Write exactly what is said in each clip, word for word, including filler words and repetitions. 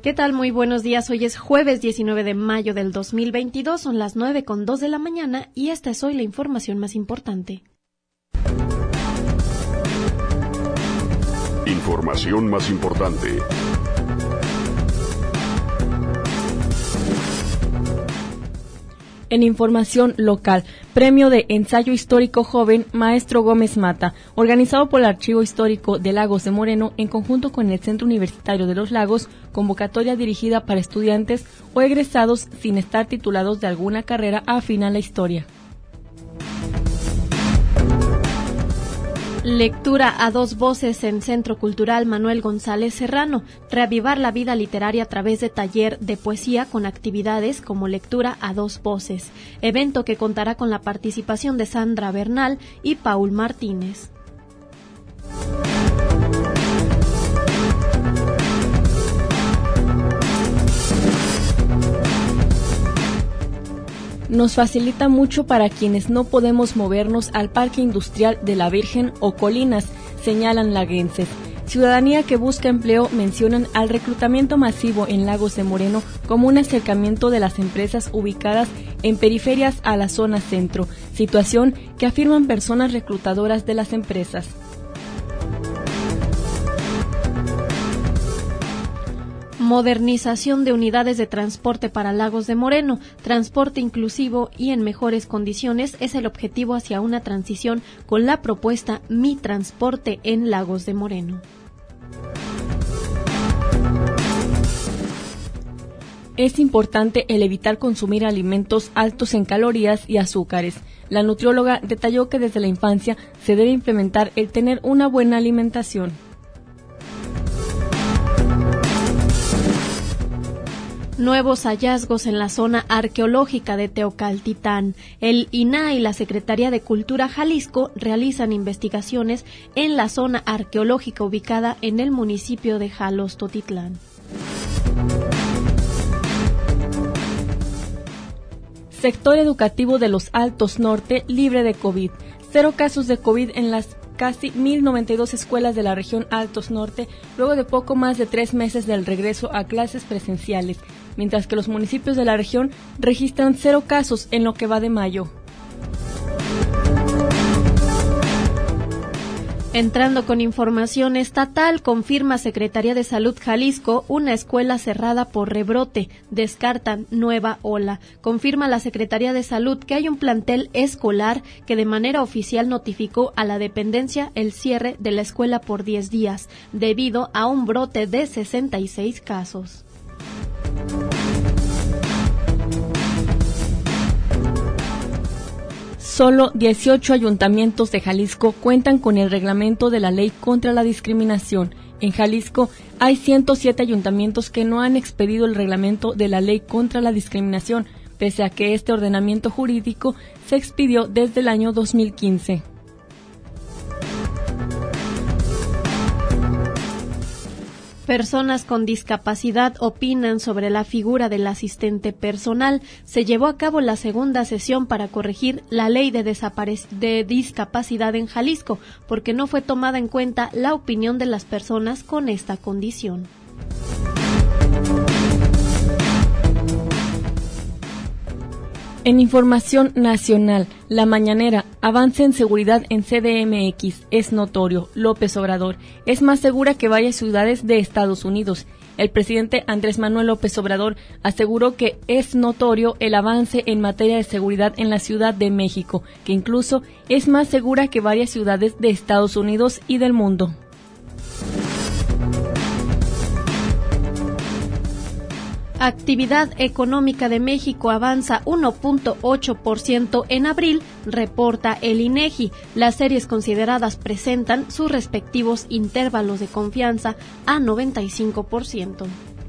¿Qué tal? Muy buenos días. Hoy es jueves diecinueve de mayo del dos mil veintidós, son las nueve con dos de la mañana y esta es hoy la información más importante. Información más importante. En información local, premio de ensayo histórico joven Maestro Gómez Mata, organizado por el Archivo Histórico de Lagos de Moreno en conjunto con el Centro Universitario de los Lagos, convocatoria dirigida para estudiantes o egresados sin estar titulados de alguna carrera afín a la historia. Lectura a dos voces en Centro Cultural Manuel González Serrano. Reavivar la vida literaria a través de taller de poesía con actividades como lectura a dos voces. Evento que contará con la participación de Sandra Bernal y Paul Martínez. Nos facilita mucho para quienes no podemos movernos al Parque Industrial de la Virgen o Colinas, señalan laguenses. Ciudadanía que busca empleo mencionan al reclutamiento masivo en Lagos de Moreno como un acercamiento de las empresas ubicadas en periferias a la zona centro, situación que afirman personas reclutadoras de las empresas. Modernización de unidades de transporte para Lagos de Moreno, transporte inclusivo y en mejores condiciones es el objetivo hacia una transición con la propuesta Mi Transporte en Lagos de Moreno. Es importante el evitar consumir alimentos altos en calorías y azúcares. La nutrióloga detalló que desde la infancia se debe implementar el tener una buena alimentación. Nuevos hallazgos en la zona arqueológica de Teocaltitán. El I N A H y la Secretaría de Cultura Jalisco realizan investigaciones en la zona arqueológica ubicada en el municipio de Jalostotitlán. Sector educativo de los Altos Norte libre de COVID. Cero casos de COVID en las casi mil noventa y dos escuelas de la región Altos Norte, luego de poco más de tres meses del regreso a clases presenciales, mientras que los municipios de la región registran cero casos en lo que va de mayo. Entrando con información estatal, confirma Secretaría de Salud Jalisco una escuela cerrada por rebrote, descartan nueva ola. Confirma la Secretaría de Salud que hay un plantel escolar que de manera oficial notificó a la dependencia el cierre de la escuela por diez días, debido a un brote de sesenta y seis casos. Solo dieciocho ayuntamientos de Jalisco cuentan con el reglamento de la ley contra la discriminación. En Jalisco hay ciento siete ayuntamientos que no han expedido el reglamento de la ley contra la discriminación, pese a que este ordenamiento jurídico se expidió desde el año dos mil quince. Personas con discapacidad opinan sobre la figura del asistente personal. Se llevó a cabo la segunda sesión para corregir la ley de, desapare- de discapacidad en Jalisco, porque no fue tomada en cuenta la opinión de las personas con esta condición. En información nacional, La Mañanera, avance en seguridad en C D M X, es notorio. López Obrador es más segura que varias ciudades de Estados Unidos. El presidente Andrés Manuel López Obrador aseguró que es notorio el avance en materia de seguridad en la Ciudad de México, que incluso es más segura que varias ciudades de Estados Unidos y del mundo. Actividad económica de México avanza uno punto ocho por ciento en abril, reporta el INEGI. Las series consideradas presentan sus respectivos intervalos de confianza a noventa y cinco por ciento.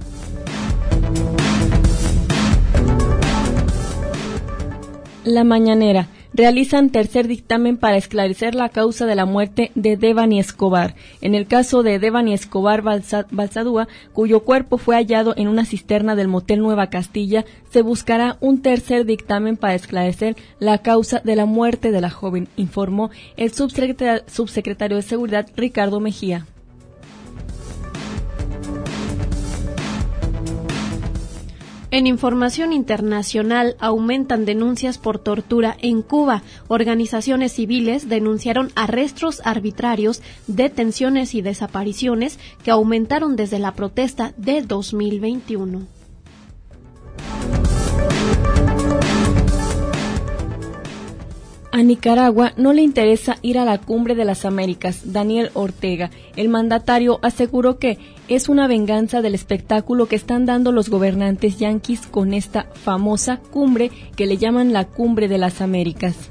La Mañanera. Realizan tercer dictamen para esclarecer la causa de la muerte de Devani Escobar. En el caso de Devani Escobar Balsadúa, cuyo cuerpo fue hallado en una cisterna del motel Nueva Castilla, se buscará un tercer dictamen para esclarecer la causa de la muerte de la joven, informó el subsecretario, subsecretario de Seguridad Ricardo Mejía. En información internacional, aumentan denuncias por tortura en Cuba. Organizaciones civiles denunciaron arrestos arbitrarios, detenciones y desapariciones que aumentaron desde la protesta de dos mil veintiuno. A Nicaragua no le interesa ir a la Cumbre de las Américas. Daniel Ortega, el mandatario, aseguró que es una venganza del espectáculo que están dando los gobernantes yanquis con esta famosa cumbre que le llaman la Cumbre de las Américas.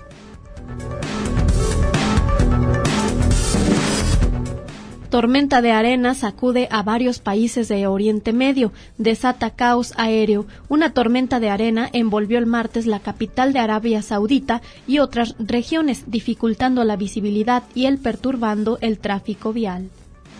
Tormenta de arena sacude a varios países de Oriente Medio, desata caos aéreo. Una tormenta de arena envolvió el martes la capital de Arabia Saudita y otras regiones, dificultando la visibilidad y el perturbando el tráfico vial.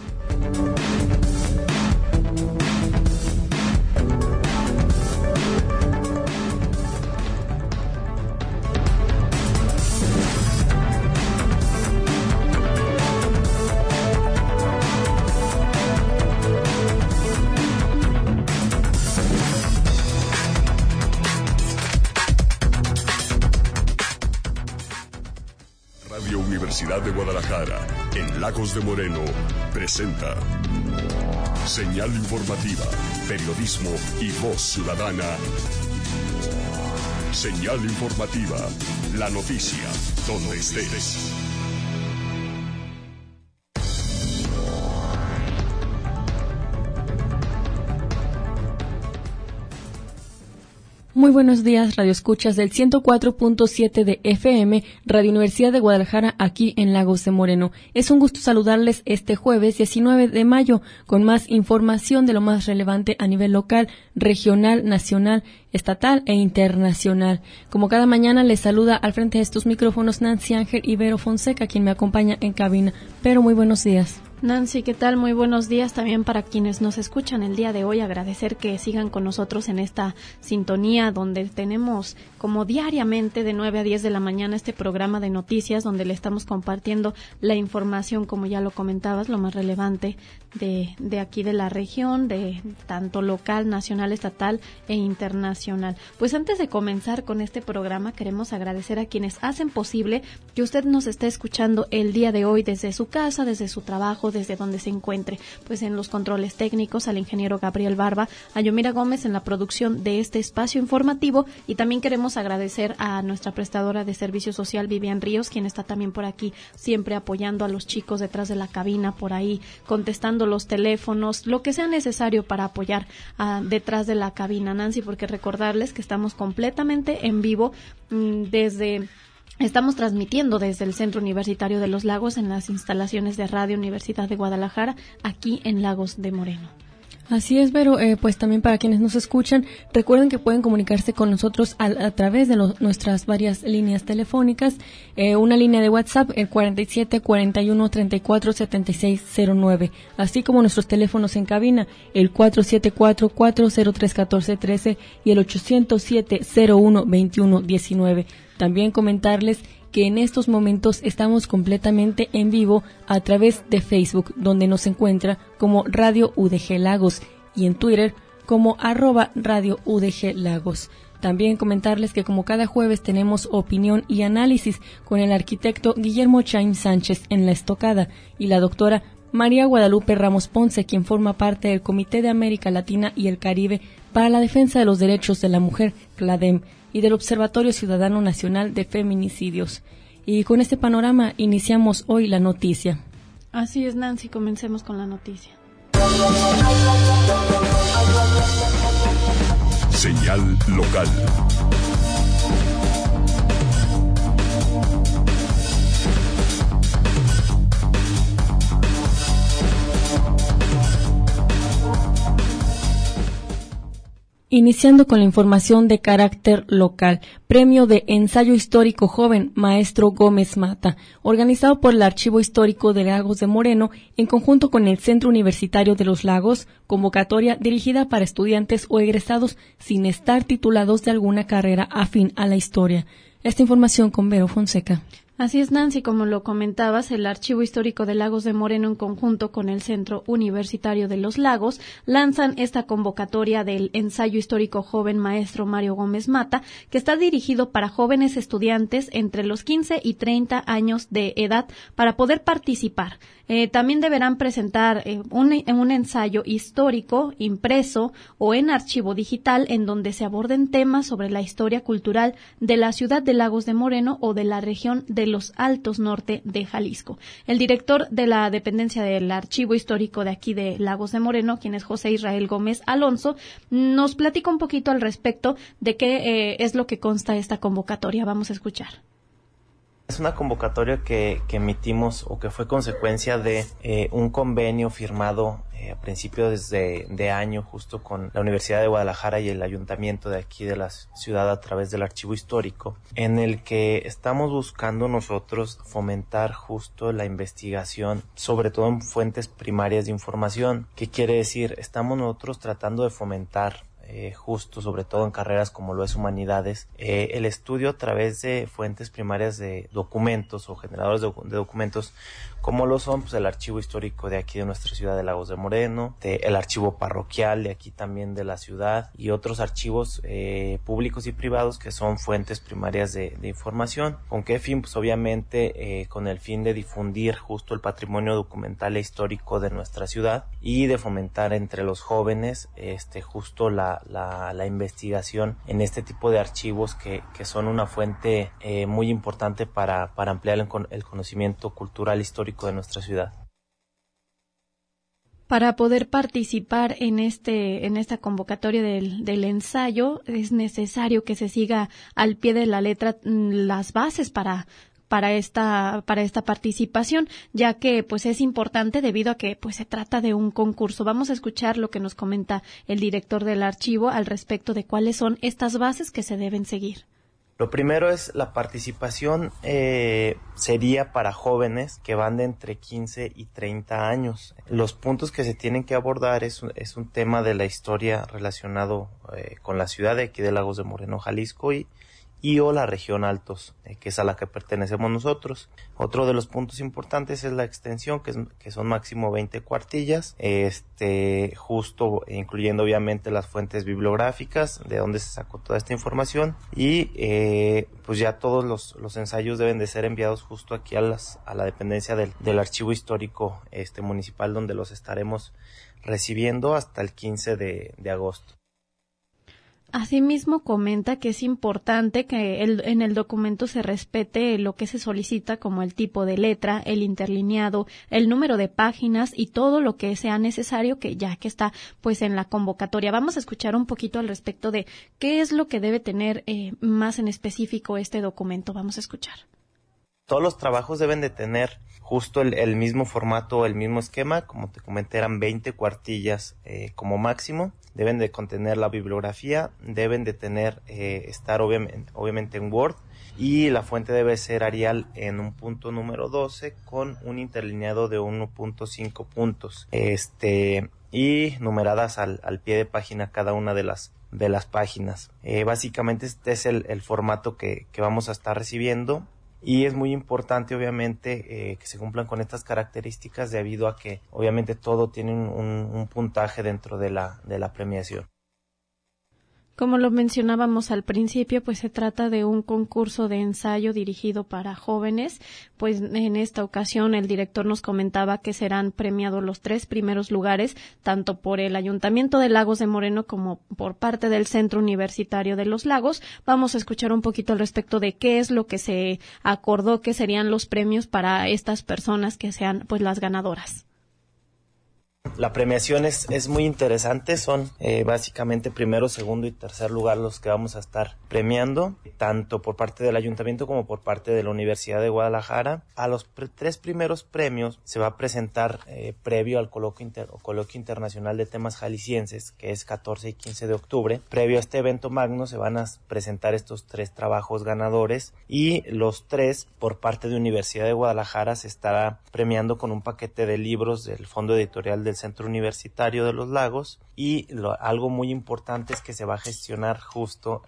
Universidad de Guadalajara, en Lagos de Moreno, presenta Señal Informativa, Periodismo y Voz Ciudadana. Señal Informativa, la noticia, donde estés. Muy buenos días, radioescuchas del ciento cuatro punto siete de F M, Radio Universidad de Guadalajara, aquí en Lagos de Moreno. Es un gusto saludarles este jueves diecinueve de mayo con más información de lo más relevante a nivel local, regional, nacional, estatal e internacional. Como cada mañana les saluda al frente de estos micrófonos Nancy Ángel Ibero Fonseca, quien me acompaña en cabina. Pero muy buenos días. Nancy, ¿qué tal? Muy buenos días también para quienes nos escuchan el día de hoy. Agradecer que sigan con nosotros en esta sintonía donde tenemos como diariamente de nueve a diez de la mañana este programa de noticias donde le estamos compartiendo la información, como ya lo comentabas, lo más relevante de, de aquí de la región, de tanto local, nacional, estatal e internacional. Pues antes de comenzar con este programa queremos agradecer a quienes hacen posible que usted nos esté escuchando el día de hoy desde su casa, desde su trabajo, desde donde se encuentre, pues en los controles técnicos al ingeniero Gabriel Barba, a Yomira Gómez en la producción de este espacio informativo, y también queremos agradecer a nuestra prestadora de servicio social Vivian Ríos, quien está también por aquí siempre apoyando a los chicos detrás de la cabina, por ahí contestando los teléfonos, lo que sea necesario para apoyar uh, detrás de la cabina, Nancy, porque recordarles que estamos completamente en vivo mmm, desde... Estamos transmitiendo desde el Centro Universitario de los Lagos en las instalaciones de Radio Universidad de Guadalajara, aquí en Lagos de Moreno. Así es, Vero, eh, pues también para quienes nos escuchan, recuerden que pueden comunicarse con nosotros a, a través de lo, nuestras varias líneas telefónicas, eh, una línea de WhatsApp, el cuarenta y siete, cuarenta y uno, treinta y cuatro, setenta y seis cero nueve, así como nuestros teléfonos en cabina, el cuatro siete cuatro, cuatro cero tres, uno cuatro uno tres y el ochocientos siete, cero uno, veintiuno diecinueve. También comentarles que en estos momentos estamos completamente en vivo a través de Facebook, donde nos encuentra como Radio U D G Lagos, y en Twitter como arroba Radio U D G Lagos. También comentarles que como cada jueves tenemos opinión y análisis con el arquitecto Guillermo Chaim Sánchez en La Estocada y la doctora María Guadalupe Ramos Ponce, quien forma parte del Comité de América Latina y el Caribe para la Defensa de los Derechos de la Mujer, CLADEM, y del Observatorio Ciudadano Nacional de Feminicidios. Y con este panorama iniciamos hoy la noticia. Así es, Nancy, comencemos con la noticia. Señal local. Iniciando con la información de carácter local, Premio de Ensayo Histórico Joven, Maestro Gómez Mata, organizado por el Archivo Histórico de Lagos de Moreno, en conjunto con el Centro Universitario de los Lagos, convocatoria dirigida para estudiantes o egresados sin estar titulados de alguna carrera afín a la historia. Esta información con Vero Fonseca. Así es, Nancy, como lo comentabas, el Archivo Histórico de Lagos de Moreno, en conjunto con el Centro Universitario de los Lagos, lanzan esta convocatoria del ensayo histórico joven maestro Mario Gómez Mata, que está dirigido para jóvenes estudiantes entre los quince y treinta años de edad para poder participar. Eh, también deberán presentar eh, un, un ensayo histórico impreso o en archivo digital en donde se aborden temas sobre la historia cultural de la ciudad de Lagos de Moreno o de la región de los Altos Norte de Jalisco. El director de la dependencia del Archivo Histórico de aquí de Lagos de Moreno, quien es José Israel Gómez Alonso, nos platica un poquito al respecto de qué eh, es lo que consta esta convocatoria. Vamos a escuchar. Es una convocatoria que, que emitimos o que fue consecuencia de eh, un convenio firmado eh, a principios de, de año justo con la Universidad de Guadalajara y el ayuntamiento de aquí de la ciudad a través del Archivo Histórico, en el que estamos buscando nosotros fomentar justo la investigación, sobre todo en fuentes primarias de información. ¿Qué quiere decir? Estamos nosotros tratando de fomentar Eh, justo, sobre todo en carreras como lo es Humanidades, eh, el estudio a través de fuentes primarias de documentos o generadores de, de documentos, como lo son pues, el archivo histórico de aquí de nuestra ciudad de Lagos de Moreno, de, el archivo parroquial de aquí también de la ciudad y otros archivos eh, públicos y privados que son fuentes primarias de, de información. ¿Con qué fin? Pues obviamente eh, con el fin de difundir justo el patrimonio documental e histórico de nuestra ciudad y de fomentar entre los jóvenes este justo la La, la investigación en este tipo de archivos que, que son una fuente eh, muy importante para, para ampliar el, el conocimiento cultural histórico de nuestra ciudad. Para poder participar en este en esta convocatoria del, del ensayo es necesario que se siga al pie de la letra las bases para para esta para esta participación, ya que pues es importante debido a que pues se trata de un concurso. Vamos a escuchar lo que nos comenta el director del archivo al respecto de cuáles son estas bases que se deben seguir. Lo primero es la participación eh, sería para jóvenes que van de entre quince y treinta años. Los puntos que se tienen que abordar es un, es un tema de la historia relacionado eh, con la ciudad de aquí de Lagos de Moreno, Jalisco y y o la región Altos, eh, que es a la que pertenecemos nosotros. Otro de los puntos importantes es la extensión, que, es, que son máximo veinte cuartillas, este justo incluyendo obviamente las fuentes bibliográficas, de donde se sacó toda esta información, y eh, pues ya todos los, los ensayos deben de ser enviados justo aquí a, las, a la dependencia del, del Archivo Histórico este municipal, donde los estaremos recibiendo hasta el quince de, de agosto. Asimismo, comenta que es importante que el, en el documento se respete lo que se solicita como el tipo de letra, el interlineado, el número de páginas y todo lo que sea necesario, que ya que está pues en la convocatoria. Vamos a escuchar un poquito al respecto de qué es lo que debe tener eh, más en específico este documento. Vamos a escuchar. Todos los trabajos deben de tener justo el, el mismo formato, el mismo esquema, como te comenté, eran veinte cuartillas eh, como máximo. Deben de contener la bibliografía, deben de tener, eh, estar obviamente, obviamente en Word, y la fuente debe ser Arial en un punto número doce con un interlineado de uno punto cinco puntos, este y numeradas al, al pie de página cada una de las de las páginas. Eh, básicamente este es el, el formato que, que vamos a estar recibiendo. Y es muy importante obviamente eh, que se cumplan con estas características debido a que obviamente todo tiene un, un puntaje dentro de la, de la premiación. Como lo mencionábamos al principio, pues se trata de un concurso de ensayo dirigido para jóvenes. Pues en esta ocasión el director nos comentaba que serán premiados los tres primeros lugares, tanto por el Ayuntamiento de Lagos de Moreno como por parte del Centro Universitario de los Lagos. Vamos a escuchar un poquito al respecto de qué es lo que se acordó que serían los premios para estas personas que sean pues las ganadoras. La premiación es, es muy interesante, son eh, básicamente primero, segundo y tercer lugar los que vamos a estar premiando, tanto por parte del ayuntamiento como por parte de la Universidad de Guadalajara. A los pre- tres primeros premios se va a presentar eh, previo al coloquio, inter- coloquio internacional de temas jaliscienses, que es catorce y quince de octubre. Previo a este evento magno se van a presentar estos tres trabajos ganadores y los tres por parte de Universidad de Guadalajara se estará premiando con un paquete de libros del Fondo Editorial del Centro Universitario de los Lagos, y lo, algo muy importante es que se va a gestionar justo el,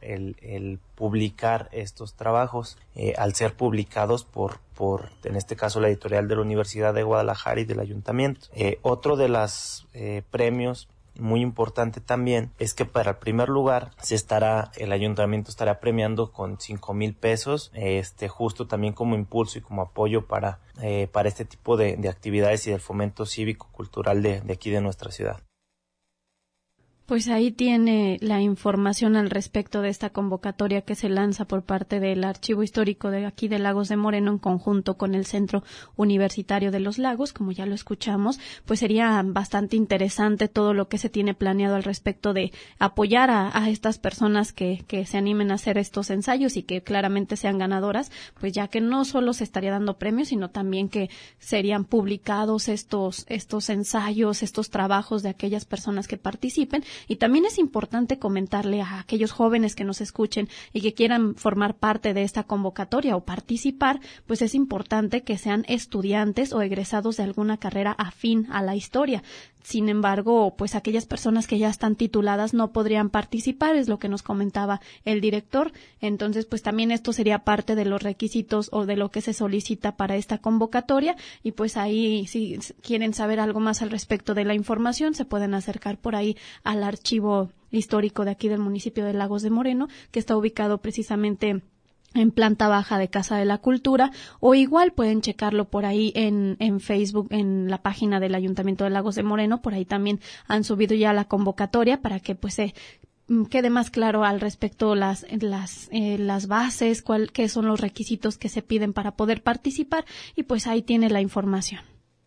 el publicar estos trabajos, eh, al ser publicados por, por, en este caso, la editorial de la Universidad de Guadalajara y del Ayuntamiento. Eh, otro de los eh, premios muy importante también es que para el primer lugar se estará, el ayuntamiento estará premiando con cinco mil pesos, este, justo también como impulso y como apoyo para, eh, para este tipo de, de actividades y del fomento cívico-cultural de, de aquí de nuestra ciudad. Pues ahí tiene la información al respecto de esta convocatoria que se lanza por parte del Archivo Histórico de aquí de Lagos de Moreno en conjunto con el Centro Universitario de los Lagos, como ya lo escuchamos. Pues sería bastante interesante todo lo que se tiene planeado al respecto de apoyar a, a estas personas que, que se animen a hacer estos ensayos y que claramente sean ganadoras, pues ya que no solo se estaría dando premios, sino también que serían publicados estos, estos ensayos, estos trabajos de aquellas personas que participen. Y también es importante comentarle a aquellos jóvenes que nos escuchen y que quieran formar parte de esta convocatoria o participar, pues es importante que sean estudiantes o egresados de alguna carrera afín a la historia. Sin embargo, pues aquellas personas que ya están tituladas no podrían participar, es lo que nos comentaba el director. Entonces, pues también esto sería parte de los requisitos o de lo que se solicita para esta convocatoria. Y pues ahí, si quieren saber algo más al respecto de la información, se pueden acercar por ahí al archivo histórico de aquí del municipio de Lagos de Moreno, que está ubicado precisamente en planta baja de Casa de la Cultura, o igual pueden checarlo por ahí en, en Facebook, en la página del Ayuntamiento de Lagos de Moreno. Por ahí también han subido ya la convocatoria para que pues se quede más claro al respecto las las eh, las bases, cuál qué son los requisitos que se piden para poder participar, y pues ahí tiene la información.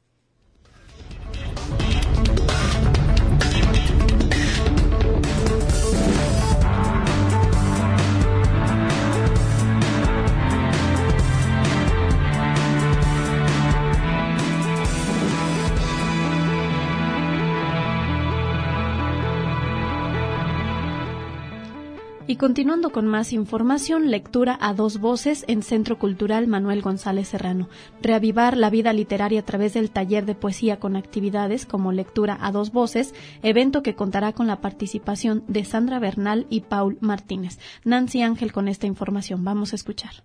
Y continuando con más información, lectura a dos voces en Centro Cultural Manuel González Serrano. Reavivar la vida literaria a través del taller de poesía con actividades como lectura a dos voces, evento que contará con la participación de Sandra Bernal y Paul Martínez. Nancy Ángel con esta información. Vamos a escuchar.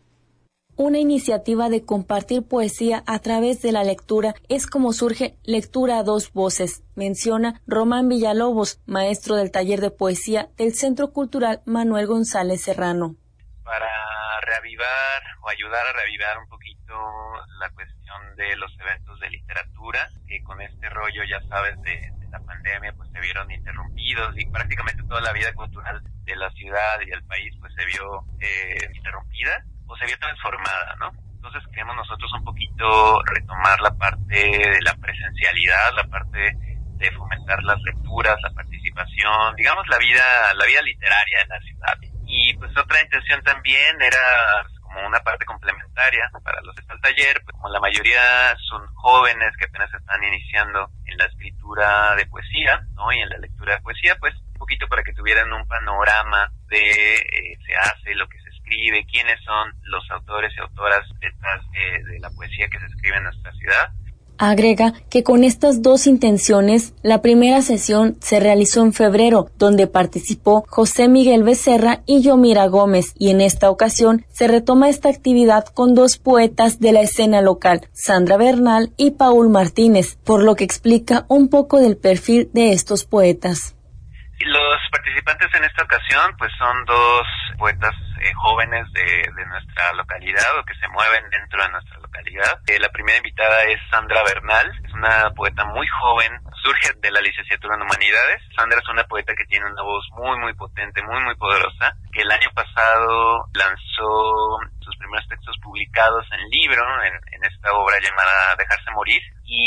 Una iniciativa de compartir poesía a través de la lectura es como surge Lectura a dos voces, menciona Román Villalobos, maestro del taller de poesía del Centro Cultural Manuel González Serrano. Para reavivar o ayudar a reavivar un poquito la cuestión de los eventos de literatura, que con este rollo, ya sabes, de, de la pandemia, pues se vieron interrumpidos y prácticamente toda la vida cultural de la ciudad y del país pues se vio eh, interrumpida o se vio transformada, ¿no? Entonces queremos nosotros un poquito retomar la parte de la presencialidad, la parte de fomentar las lecturas, la participación, digamos la vida, la vida literaria en la ciudad. Y pues otra intención también era como una parte complementaria para los del taller, pues como la mayoría son jóvenes que apenas están iniciando en la escritura de poesía, ¿no? Y en la lectura de poesía, pues un poquito para que tuvieran un panorama de eh, se hace, lo que se escribe, quiénes son los autores y autoras detrás de, de la poesía que se escribe en nuestra ciudad. Agrega que con estas dos intenciones, la primera sesión se realizó en febrero, donde participó José Miguel Becerra y Yomira Gómez, y en esta ocasión se retoma esta actividad con dos poetas de la escena local, Sandra Bernal y Paul Martínez, por lo que explica un poco del perfil de estos poetas. Los participantes en esta ocasión pues son dos poetas eh, jóvenes de, de nuestra localidad o que se mueven dentro de nuestra localidad. Eh, la primera invitada es Sandra Bernal, es una poeta muy joven, surge de la licenciatura en Humanidades. Sandra es una poeta que tiene una voz muy muy potente, muy muy poderosa, que el año pasado lanzó sus primeros textos publicados en libro, en, en esta obra llamada Dejarse Morir.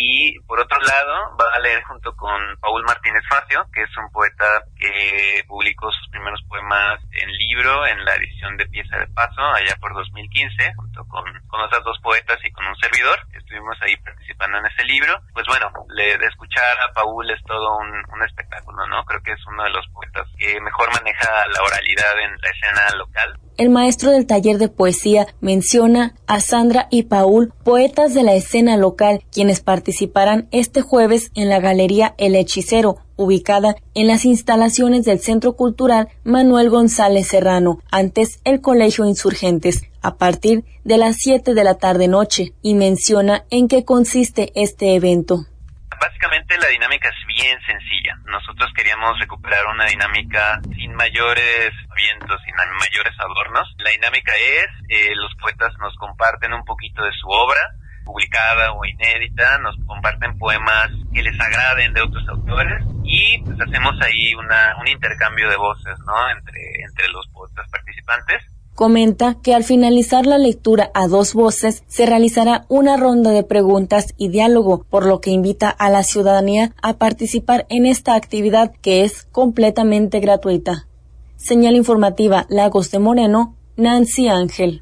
Y por otro lado va a leer junto con Paul Martínez Facio, que es un poeta que publicó sus primeros poemas en libro en la edición de Pieza de Paso allá por dos mil quince, junto con, con otras dos poetas y con un servidor. Estuvimos ahí participando en ese libro. Pues bueno, le, de escuchar a Paul es todo un, un espectáculo, ¿no? Creo que es uno de los poetas que mejor maneja la oralidad en la escena local. el maestro del taller de poesía menciona a Sandra y Paul, poetas de la escena local, quienes participarán este jueves en la Galería El Hechicero, ubicada en las instalaciones del Centro Cultural Manuel González Serrano, antes el Colegio Insurgentes, a partir de las siete de la tarde-noche, y menciona en qué consiste este evento. Básicamente la dinámica es bien sencilla. Nosotros queríamos recuperar una dinámica sin mayores vientos, sin mayores adornos. La dinámica es, eh, los poetas nos comparten un poquito de su obra, publicada o inédita, nos comparten poemas que les agraden de otros autores y pues hacemos ahí una, un intercambio de voces, ¿no? Entre, entre los poetas participantes. Comenta que al finalizar la lectura a dos voces se realizará una ronda de preguntas y diálogo, por lo que invita a la ciudadanía a participar en esta actividad que es completamente gratuita. Señal informativa Lagos de Moreno, Nancy Ángel.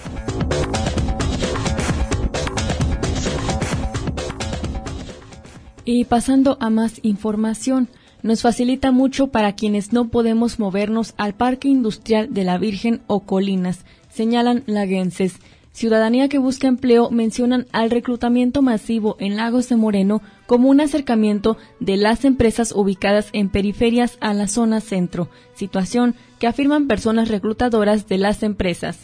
Y pasando a más información, nos facilita mucho para quienes no podemos movernos al Parque Industrial de la Virgen o Colinas, señalan laguenses. Ciudadanía que busca empleo mencionan al reclutamiento masivo en Lagos de Moreno como un acercamiento de las empresas ubicadas en periferias a la zona centro, situación que afirman personas reclutadoras de las empresas.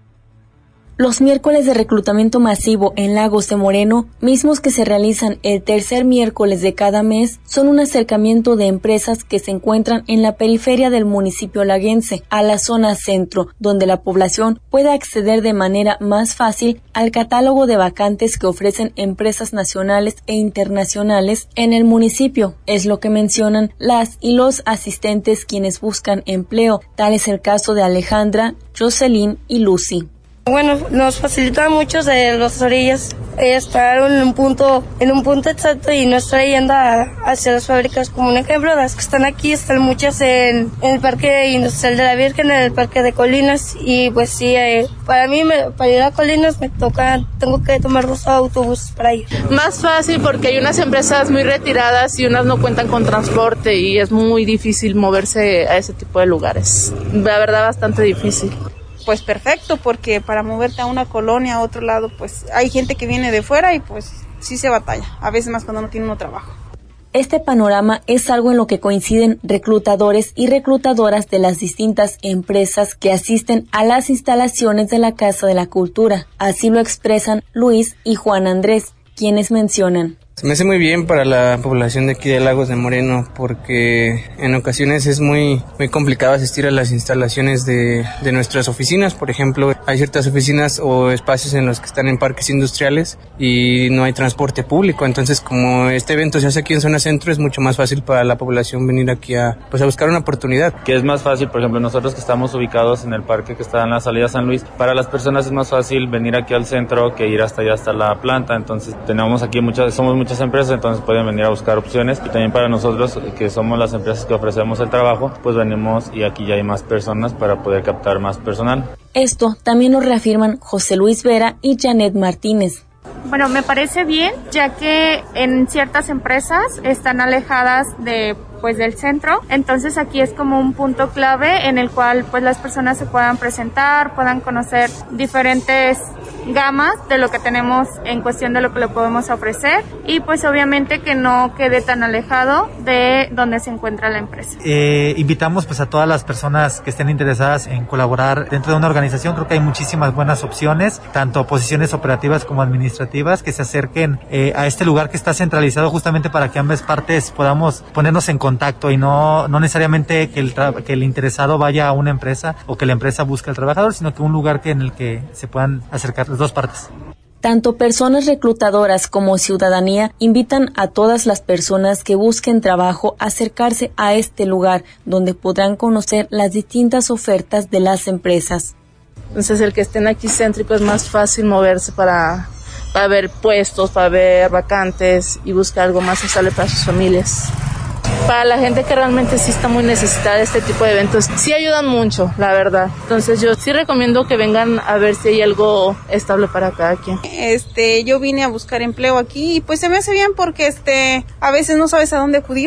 Los miércoles de reclutamiento masivo en Lagos de Moreno, mismos que se realizan el tercer miércoles de cada mes, son un acercamiento de empresas que se encuentran en la periferia del municipio laguense, a la zona centro, donde la población puede acceder de manera más fácil al catálogo de vacantes que ofrecen empresas nacionales e internacionales en el municipio. Es lo que mencionan las y los asistentes quienes buscan empleo. Tal es el caso de Alejandra, Jocelyn y Lucy. Bueno, nos facilita mucho de las orillas estar en un punto en un punto exacto y no estar yendo a, hacia las fábricas. Como un ejemplo, las que están aquí están muchas en, en el Parque Industrial de la Virgen, en el Parque de Colinas, y pues sí, eh, para mí me, para ir a Colinas me toca, tengo que tomar dos autobuses para ir. Más fácil porque hay unas empresas muy retiradas y unas no cuentan con transporte y es muy difícil moverse a ese tipo de lugares. La verdad, bastante difícil. Pues perfecto, porque para moverte a una colonia, a otro lado, pues hay gente que viene de fuera y pues sí se batalla, a veces más cuando no tiene uno trabajo. Este panorama es algo en lo que coinciden reclutadores y reclutadoras de las distintas empresas que asisten a las instalaciones de la Casa de la Cultura. Así lo expresan Luis y Juan Andrés, quienes mencionan. Se me hace muy bien para la población de aquí de Lagos de Moreno porque en ocasiones es muy muy complicado asistir a las instalaciones de, de nuestras oficinas. Por ejemplo, hay ciertas oficinas o espacios en los que están en parques industriales y no hay transporte público. Entonces, como este evento se hace aquí en zona centro, es mucho más fácil para la población venir aquí a, pues, a buscar una oportunidad. Que es más fácil, por ejemplo, nosotros que estamos ubicados en el parque que está en la salida San Luis, para las personas es más fácil venir aquí al centro que ir hasta allá, hasta la planta. Entonces, tenemos aquí muchas, somos muchas muchas empresas, entonces pueden venir a buscar opciones, y también para nosotros que somos las empresas que ofrecemos el trabajo, pues venimos y aquí ya hay más personas para poder captar más personal. Esto también lo reafirman José Luis Vera y Janet Martínez. Bueno, me parece bien, ya que en ciertas empresas están alejadas de pues del centro, entonces aquí es como un punto clave en el cual pues las personas se puedan presentar, puedan conocer diferentes gamas de lo que tenemos en cuestión de lo que le podemos ofrecer, y pues obviamente que no quede tan alejado de donde se encuentra la empresa. Eh, invitamos pues a todas las personas que estén interesadas en colaborar dentro de una organización. Creo que hay muchísimas buenas opciones, tanto posiciones operativas como administrativas, que se acerquen eh, a este lugar que está centralizado justamente para que ambas partes podamos ponernos en contacto y no, no necesariamente que el, tra- que el interesado vaya a una empresa o que la empresa busque al trabajador, sino que un lugar que en el que se puedan acercar las dos partes. Tanto personas reclutadoras como ciudadanía invitan a todas las personas que busquen trabajo a acercarse a este lugar, donde podrán conocer las distintas ofertas de las empresas. Entonces, el que estén aquí céntrico es más fácil moverse para, para ver puestos, para ver vacantes y buscar algo más estable para sus familias. Para la gente que realmente sí está muy necesitada de este tipo de eventos, sí ayudan mucho, la verdad. Entonces yo sí recomiendo que vengan a ver si hay algo estable para cada quien. Este, yo vine a buscar empleo aquí y pues se me hace bien porque este, a veces no sabes a dónde acudir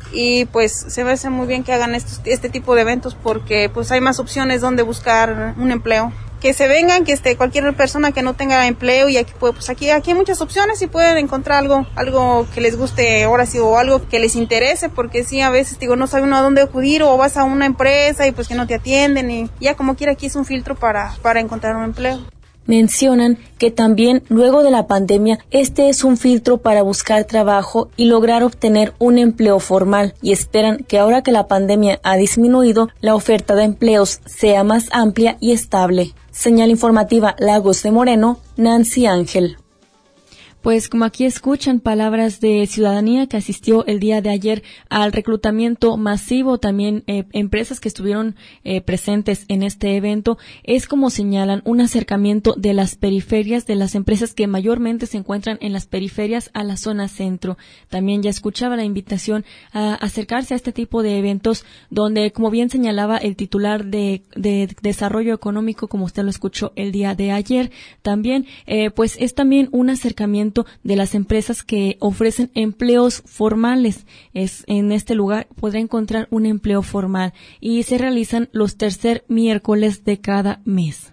y pues se me hace muy bien que hagan estos, este tipo de eventos porque pues hay más opciones donde buscar un empleo. Que se vengan, que esté cualquier persona que no tenga empleo y aquí puede, pues aquí, aquí hay muchas opciones y pueden encontrar algo, algo que les guste ahora sí o algo que les interese, porque sí, a veces digo, no sabe uno a dónde acudir o vas a una empresa y pues que no te atienden y ya como quiera aquí es un filtro para, para encontrar un empleo. Mencionan que también luego de la pandemia este es un filtro para buscar trabajo y lograr obtener un empleo formal y esperan que ahora que la pandemia ha disminuido, la oferta de empleos sea más amplia y estable. Señal informativa Lagos de Moreno, Nancy Ángel. Pues como aquí escuchan palabras de ciudadanía que asistió el día de ayer al reclutamiento masivo, también eh, empresas que estuvieron eh, presentes en este evento, es como señalan un acercamiento de las periferias, de las empresas que mayormente se encuentran en las periferias a la zona centro. También ya escuchaba la invitación a acercarse a este tipo de eventos donde, como bien señalaba el titular de, de Desarrollo Económico, como usted lo escuchó el día de ayer, también eh, pues es también un acercamiento de las empresas que ofrecen empleos formales. Es en este lugar podrá encontrar un empleo formal y se realizan los tercer miércoles de cada mes.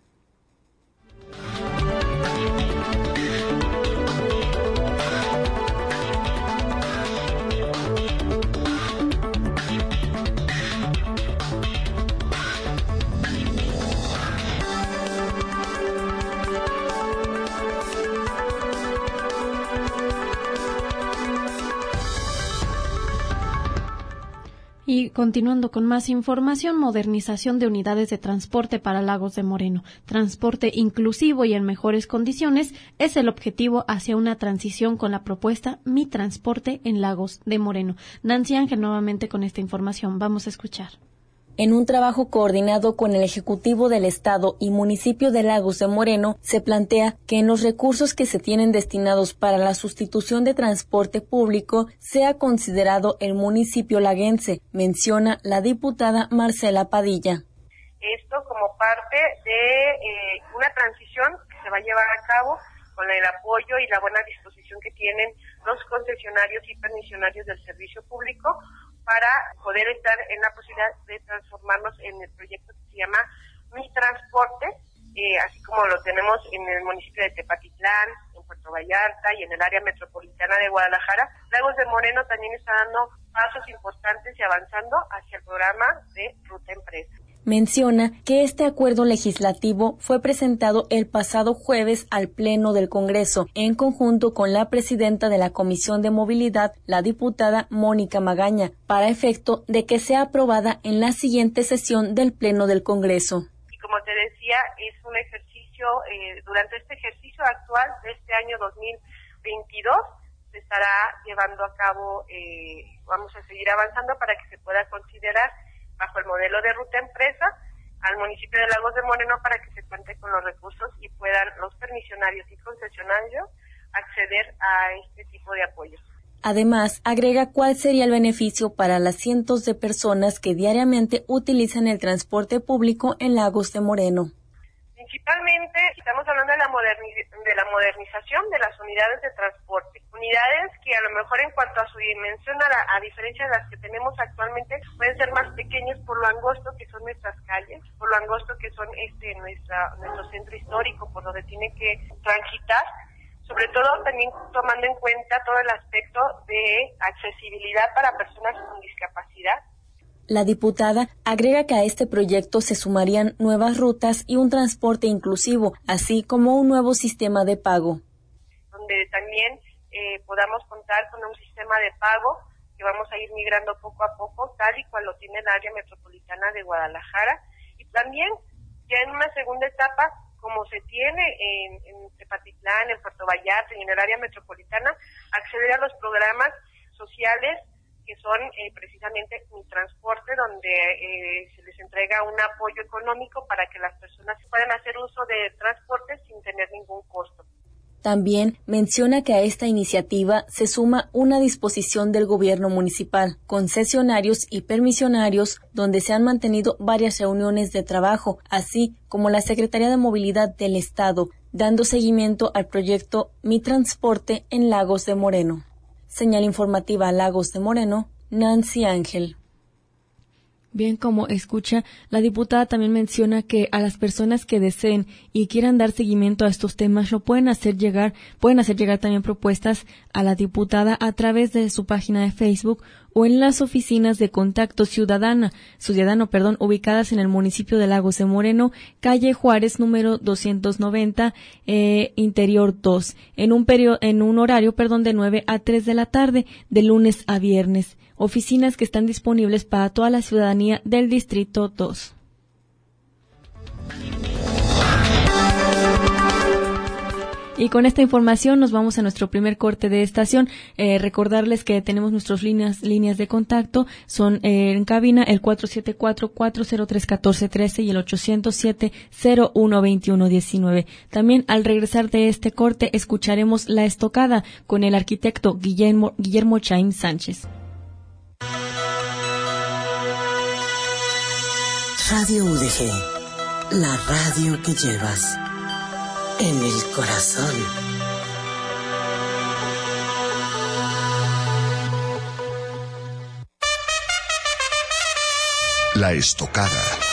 Y continuando con más información, modernización de unidades de transporte para Lagos de Moreno. Transporte inclusivo y en mejores condiciones es el objetivo hacia una transición con la propuesta Mi Transporte en Lagos de Moreno. Nancy Ángel nuevamente con esta información. Vamos a escuchar. En un trabajo coordinado con el Ejecutivo del Estado y Municipio de Lagos de Moreno, se plantea que en los recursos que se tienen destinados para la sustitución de transporte público sea considerado el municipio laguense, menciona la diputada Marcela Padilla. Esto como parte de eh, una transición que se va a llevar a cabo con el apoyo y la buena disposición que tienen los concesionarios y permisionarios del servicio público, para poder estar en la posibilidad de transformarnos en el proyecto que se llama Mi Transporte, eh, así como lo tenemos en el municipio de Tepatitlán, en Puerto Vallarta y en el área metropolitana de Guadalajara. Lagos de Moreno también está dando pasos importantes y avanzando hacia el programa de Ruta Empresa. Menciona que este acuerdo legislativo fue presentado el pasado jueves al Pleno del Congreso, en conjunto con la presidenta de la Comisión de Movilidad, la diputada Mónica Magaña, para efecto de que sea aprobada en la siguiente sesión del Pleno del Congreso. Y como te decía, es un ejercicio, eh, durante este ejercicio actual de este año dos mil veintidós, se estará llevando a cabo, eh, vamos a seguir avanzando para que se pueda considerar bajo el modelo de Ruta Empresa al municipio de Lagos de Moreno para que se cuente con los recursos y puedan los permisionarios y concesionarios acceder a este tipo de apoyos. Además, agrega cuál sería el beneficio para las cientos de personas que diariamente utilizan el transporte público en Lagos de Moreno. Principalmente estamos hablando de la, moderni- de la modernización de las unidades de transporte. Unidades que a lo mejor en cuanto a su dimensión, a, la, a diferencia de las que tenemos actualmente, pueden ser más pequeños por lo angosto que son nuestras calles, por lo angosto que son este nuestra nuestro centro histórico, por donde tiene que transitar. Sobre todo también tomando en cuenta todo el aspecto de accesibilidad para personas con discapacidad. La diputada agrega que a este proyecto se sumarían nuevas rutas y un transporte inclusivo, así como un nuevo sistema de pago. Donde también eh, podamos contar con un sistema de pago que vamos a ir migrando poco a poco, tal y cual lo tiene el área metropolitana de Guadalajara. Y también, ya en una segunda etapa, como se tiene en, en Tepatitlán, en Puerto Vallarta y en el área metropolitana, acceder a los programas sociales que son eh, precisamente Mi Transporte, donde eh, se les entrega un apoyo económico para que las personas puedan hacer uso de transporte sin tener ningún costo. También menciona que a esta iniciativa se suma una disposición del gobierno municipal, concesionarios y permisionarios, donde se han mantenido varias reuniones de trabajo, así como la Secretaría de Movilidad del Estado, dando seguimiento al proyecto Mi Transporte en Lagos de Moreno. Señal informativa Lagos de Moreno, Nancy Ángel. Bien, como escucha, la diputada también menciona que a las personas que deseen y quieran dar seguimiento a estos temas lo pueden hacer llegar, pueden hacer llegar también propuestas a la diputada a través de su página de Facebook o en las oficinas de Contacto Ciudadana, Ciudadano, perdón, ubicadas en el municipio de Lagos de Moreno, calle Juárez, número doscientos noventa, eh, interior dos, en un periodo, en un horario, perdón, de nueve a tres de la tarde, de lunes a viernes. Oficinas que están disponibles para toda la ciudadanía del Distrito dos. Y con esta información nos vamos a nuestro primer corte de estación. Eh, recordarles que tenemos nuestras líneas líneas de contacto. Son eh, en cabina el cuatro siete cuatro, cuatro cero tres, uno cuatro uno tres y el ocho cero siete, cero uno dos uno uno nueve. También al regresar de este corte escucharemos La Estocada con el arquitecto Guillermo, Guillermo Chaim Sánchez. Radio U D G, la radio que llevas en el corazón. La Estocada.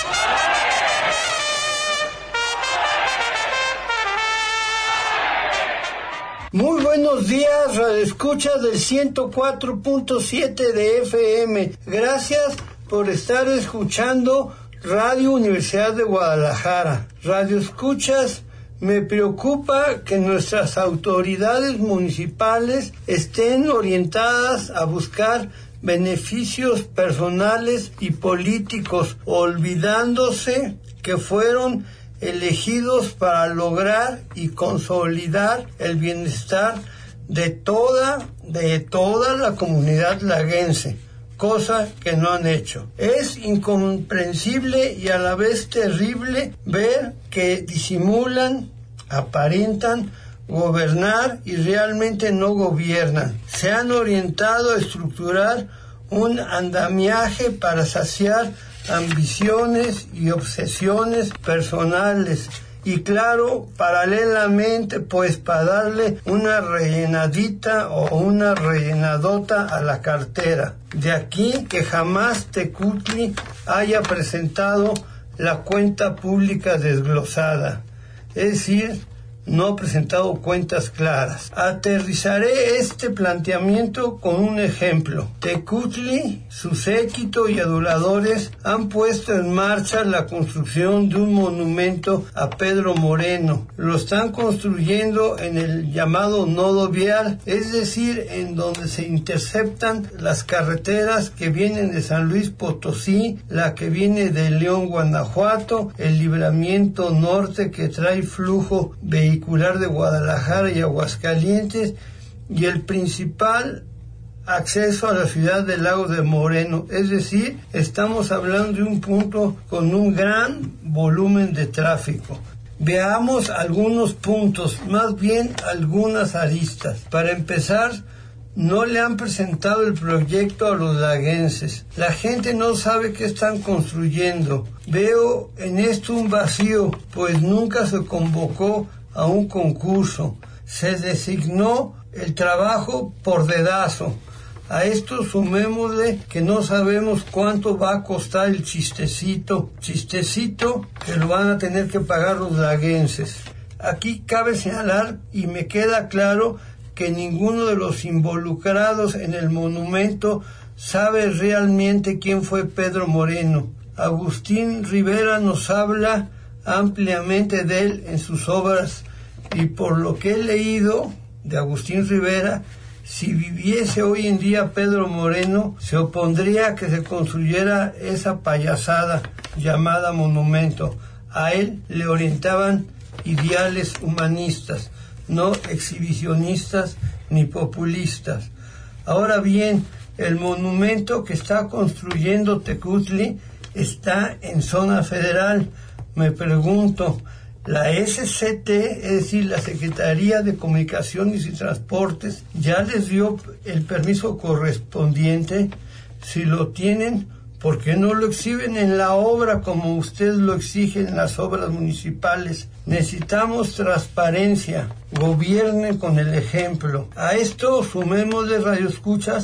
Muy buenos días, radioescuchas del ciento cuatro punto siete de F M. Gracias por estar escuchando Radio Universidad de Guadalajara. Radio escuchas, me preocupa que nuestras autoridades municipales estén orientadas a buscar beneficios personales y políticos, olvidándose que fueron elegidos para lograr y consolidar el bienestar de toda, de toda la comunidad laguense, cosa que no han hecho. Es incomprensible y a la vez terrible ver que disimulan, aparentan gobernar y realmente no gobiernan. Se han orientado a estructurar un andamiaje para saciar ambiciones y obsesiones personales. Y claro, paralelamente, pues para darle una rellenadita o una rellenadota a la cartera. De aquí que jamás Tecutli haya presentado la cuenta pública desglosada. Es decir, no ha presentado cuentas claras. Aterrizaré este planteamiento con un ejemplo. Tecutli, su séquito y aduladores han puesto en marcha la construcción de un monumento a Pedro Moreno. Lo están construyendo en el llamado nodo vial, es decir, en donde se interceptan las carreteras que vienen de San Luis Potosí, la que viene de León, Guanajuato, el libramiento norte que trae flujo vehicular de Guadalajara y Aguascalientes, y el principal acceso a la ciudad de Lagos de Moreno. Es decir, estamos hablando de un punto con un gran volumen de tráfico. Veamos algunos puntos, más bien algunas aristas. Para empezar, no le han presentado el proyecto a los laguenses. La gente no sabe qué están construyendo. Veo en esto un vacío, pues nunca se convocó a un concurso. Se designó el trabajo por dedazo. A esto sumémosle que no sabemos cuánto va a costar el chistecito, chistecito que lo van a tener que pagar los laguenses. Aquí cabe señalar, y me queda claro, que ninguno de los involucrados en el monumento sabe realmente quién fue Pedro Moreno. Agustín Rivera nos habla ampliamente de él en sus obras, y por lo que he leído de Agustín Rivera, si viviese hoy en día Pedro Moreno, se opondría a que se construyera esa payasada llamada monumento. A él le orientaban ideales humanistas, no exhibicionistas ni populistas. Ahora bien, el monumento que está construyendo Tecutli está en zona federal. Me pregunto, la S C T, es decir, la Secretaría de Comunicaciones y Transportes, ya les dio el permiso correspondiente. Si lo tienen, ¿por qué no lo exhiben en la obra como ustedes lo exigen en las obras municipales? Necesitamos transparencia, gobiernen con el ejemplo. A esto sumemos de radioescuchas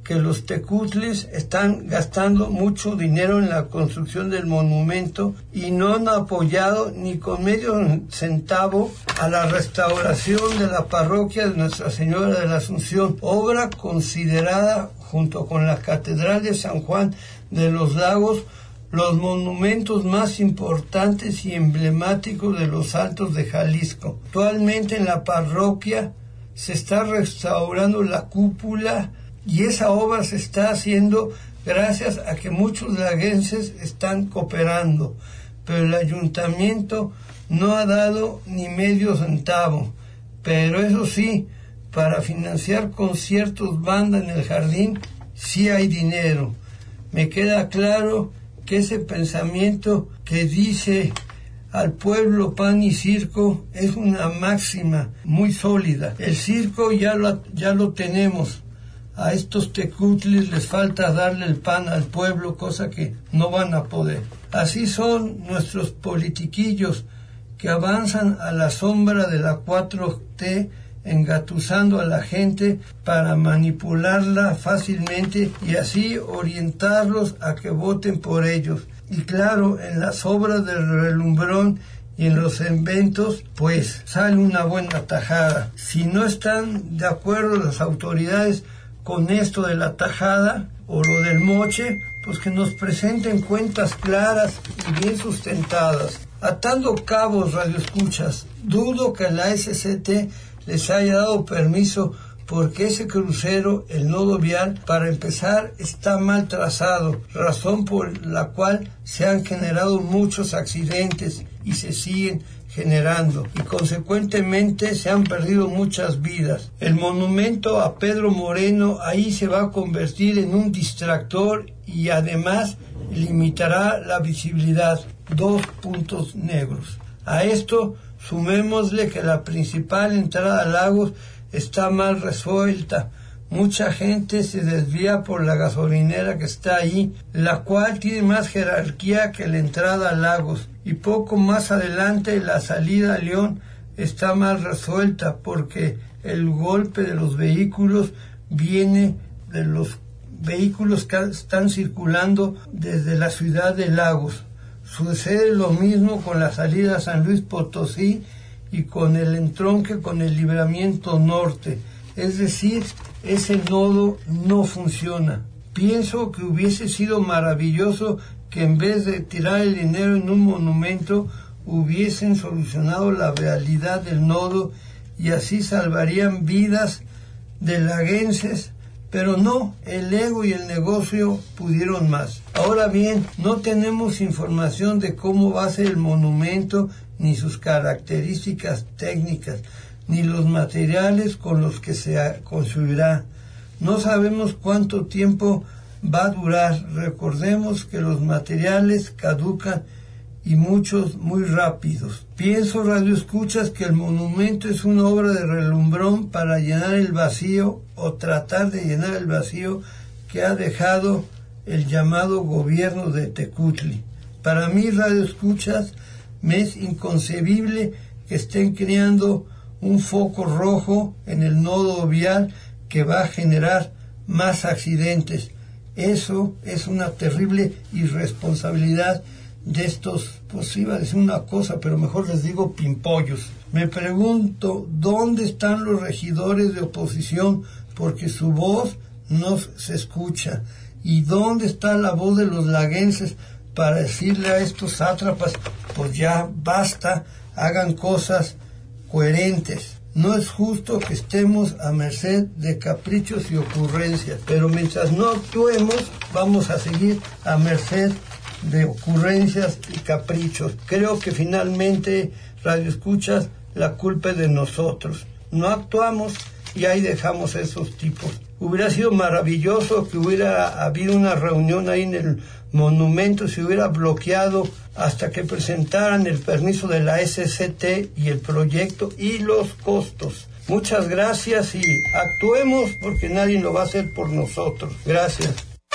que los tecutlis están gastando mucho dinero en la construcción del monumento y no han apoyado ni con medio centavo a la restauración de la parroquia de Nuestra Señora de la Asunción, obra considerada junto con la Catedral de San Juan de los Lagos los monumentos más importantes y emblemáticos de los Altos de Jalisco. Actualmente en la parroquia se está restaurando la cúpula y esa obra se está haciendo gracias a que muchos laguenses están cooperando, pero el ayuntamiento no ha dado ni medio centavo. Pero eso sí, para financiar conciertos banda en el jardín, sí hay dinero. Me queda claro que ese pensamiento que dice al pueblo pan y circo es una máxima muy sólida. El circo ya lo, ya lo tenemos. A estos tecutlis les falta darle el pan al pueblo, cosa que no van a poder. Así son nuestros politiquillos que avanzan a la sombra de la cuatro T, engatusando a la gente para manipularla fácilmente y así orientarlos a que voten por ellos. Y claro, en las obras del relumbrón y en los eventos, pues sale una buena tajada. Si no están de acuerdo las autoridades con esto de la tajada o lo del moche, pues que nos presenten cuentas claras y bien sustentadas. Atando cabos, radioescuchas, dudo que la S C T les haya dado permiso porque ese crucero, el nodo vial, para empezar, está mal trazado, razón por la cual se han generado muchos accidentes y se siguen generando, y consecuentemente se han perdido muchas vidas. El monumento a Pedro Moreno ahí se va a convertir en un distractor y además limitará la visibilidad, dos puntos negros. A esto sumémosle que la principal entrada a Lagos está mal resuelta. Mucha gente se desvía por la gasolinera que está ahí, la cual tiene más jerarquía que la entrada a Lagos. Y poco más adelante la salida a León está mal resuelta porque el golpe de los vehículos viene de los vehículos que están circulando desde la ciudad de Lagos. Sucede lo mismo con la salida a San Luis Potosí y con el entronque con el Libramiento Norte. Es decir, ese nodo no funciona. Pienso que hubiese sido maravilloso que en vez de tirar el dinero en un monumento, hubiesen solucionado la realidad del nodo y así salvarían vidas de laguenses, pero no, el ego y el negocio pudieron más. Ahora bien, no tenemos información de cómo va a ser el monumento, ni sus características técnicas, ni los materiales con los que se construirá. No sabemos cuánto tiempo va a durar. Recordemos que los materiales caducan y muchos muy rápidos. Pienso, radioescuchas, que el monumento es una obra de relumbrón para llenar el vacío o tratar de llenar el vacío que ha dejado el llamado gobierno de Tecutli. Para mí, radioescuchas, me es inconcebible que estén creando un foco rojo en el nodo vial que va a generar más accidentes. Eso es una terrible irresponsabilidad de estos, pues iba a decir una cosa, pero mejor les digo pimpollos. Me pregunto, ¿dónde están los regidores de oposición? Porque su voz no se escucha. ¿Y dónde está la voz de los laguenses para decirle a estos sátrapas, pues ya basta, hagan cosas coherentes? No es justo que estemos a merced de caprichos y ocurrencias, pero mientras no actuemos, vamos a seguir a merced de ocurrencias y caprichos. Creo que finalmente, radioescuchas, la culpa es de nosotros. No actuamos y ahí dejamos a esos tipos. Hubiera sido maravilloso que hubiera habido una reunión ahí en el monumento, se hubiera bloqueado hasta que presentaran el permiso de la S C T y el proyecto y los costos. Muchas gracias y actuemos porque nadie lo va a hacer por nosotros. Gracias.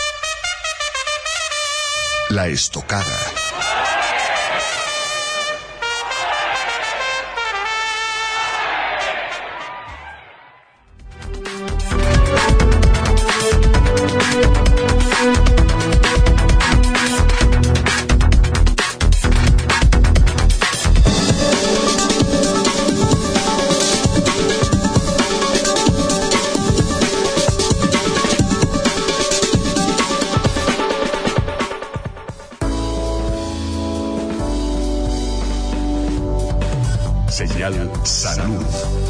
La Estocada. salud.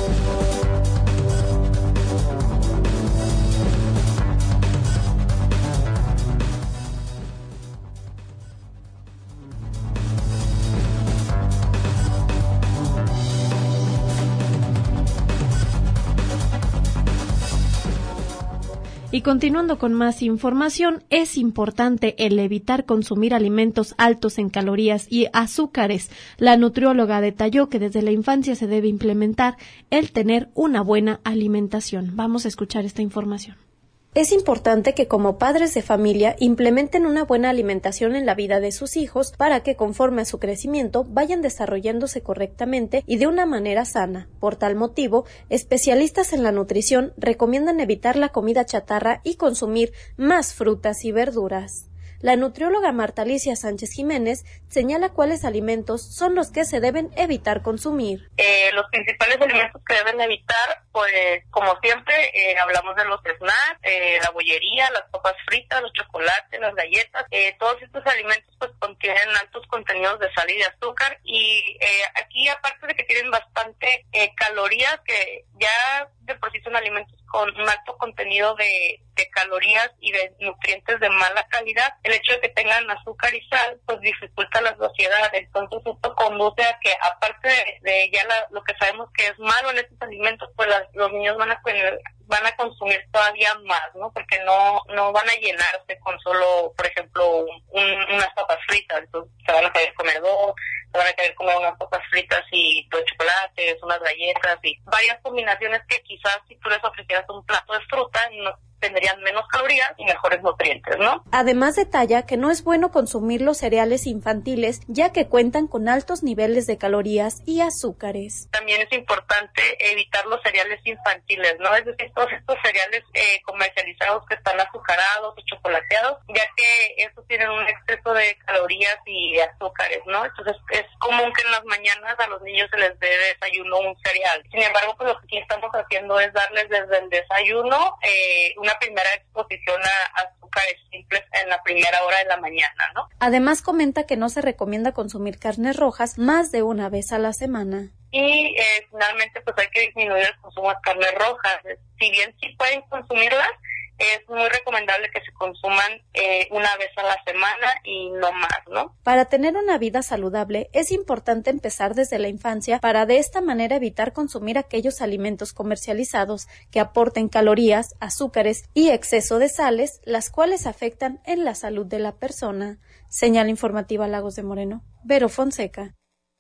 Y continuando con más información, es importante el evitar consumir alimentos altos en calorías y azúcares. La nutrióloga detalló que desde la infancia se debe implementar el tener una buena alimentación. Vamos a escuchar esta información. Es importante que como padres de familia implementen una buena alimentación en la vida de sus hijos para que conforme a su crecimiento vayan desarrollándose correctamente y de una manera sana. Por tal motivo, especialistas en la nutrición recomiendan evitar la comida chatarra y consumir más frutas y verduras. La nutrióloga Marta Alicia Sánchez Jiménez señala cuáles alimentos son los que se deben evitar consumir. Eh, los principales alimentos que deben evitar, pues como siempre, eh, hablamos de los snacks, eh, la bollería, las papas fritas, los chocolates, las galletas. Eh, todos estos alimentos pues contienen altos contenidos de sal y de azúcar y eh, aquí aparte de que tienen bastante eh, calorías, que ya de por sí son alimentos con un alto contenido de, de calorías y de nutrientes de mala calidad, el hecho de que tengan azúcar y sal pues dificulta la saciedad. Entonces esto conduce a que aparte de, de ya la, lo que sabemos que es malo en estos alimentos, pues las, los niños van a tener, van a consumir todavía más, ¿no? Porque no no van a llenarse con solo, por ejemplo, un, un, unas papas fritas. Entonces se van a querer comer dos, se van a querer comer unas papas fritas y pues chocolates, unas galletas y varias combinaciones que quizás si tú les ofrecieras un plato de fruta no tendrían menos calorías y mejores nutrientes, ¿no? Además detalla que no es bueno consumir los cereales infantiles ya que cuentan con altos niveles de calorías y azúcares. También es importante evitar los cereales infantiles, ¿no? Es decir, todos estos cereales eh, comercializados que están azucarados o chocolateados, ya que estos tienen un exceso de calorías y de azúcares, ¿no? Entonces es común que en las mañanas a los niños se les dé de desayuno un cereal. Sin embargo, pues lo que aquí estamos haciendo es darles desde el desayuno eh, una primera exposición a azúcares simples en la primera hora de la mañana, ¿no? Además comenta que no se recomienda consumir carnes rojas más de una vez a la semana. Y eh, finalmente pues hay que disminuir el consumo de carnes rojas. Si bien sí pueden consumirlas, es muy recomendable que se consuman eh, una vez a la semana y no más, ¿no? Para tener una vida saludable es importante empezar desde la infancia para de esta manera evitar consumir aquellos alimentos comercializados que aporten calorías, azúcares y exceso de sales, las cuales afectan en la salud de la persona. Señal informativa Lagos de Moreno, Vero Fonseca.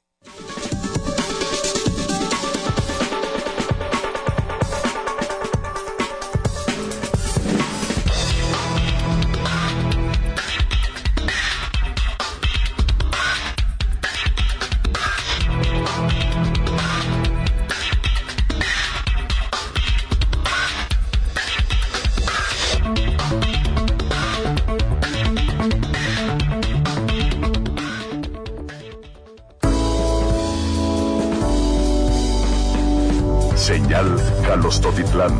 Señal Jalostotitlán.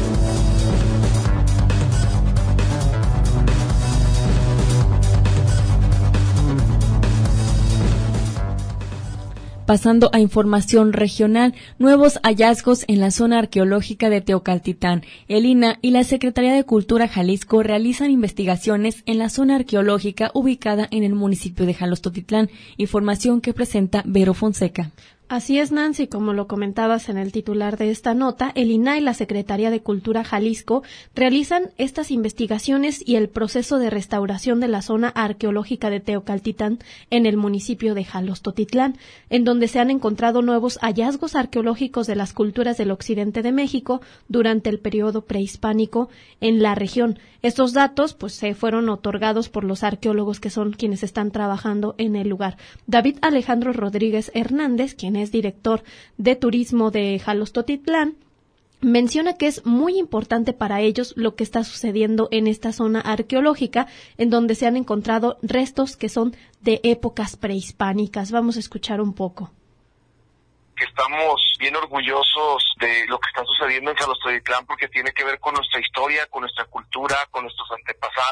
Pasando a información regional, nuevos hallazgos en la zona arqueológica de Teocaltitán. El I N A y la Secretaría de Cultura Jalisco realizan investigaciones en la zona arqueológica ubicada en el municipio de Jalostotitlán, información que presenta Vero Fonseca. Así es, Nancy, como lo comentabas en el titular de esta nota, el I N A y la Secretaría de Cultura Jalisco realizan estas investigaciones y el proceso de restauración de la zona arqueológica de Teocaltitán en el municipio de Jalostotitlán, en donde se han encontrado nuevos hallazgos arqueológicos de las culturas del occidente de México durante el periodo prehispánico en la región. Estos datos, pues, se fueron otorgados por los arqueólogos que son quienes están trabajando en el lugar. David Alejandro Rodríguez Hernández, quien es director de turismo de Jalostotitlán, menciona que es muy importante para ellos lo que está sucediendo en esta zona arqueológica, en donde se han encontrado restos que son de épocas prehispánicas. Vamos a escuchar un poco. Estamos bien orgullosos de lo que está sucediendo en Jalostotitlán porque tiene que ver con nuestra historia, con nuestra cultura, con nuestros antepasados.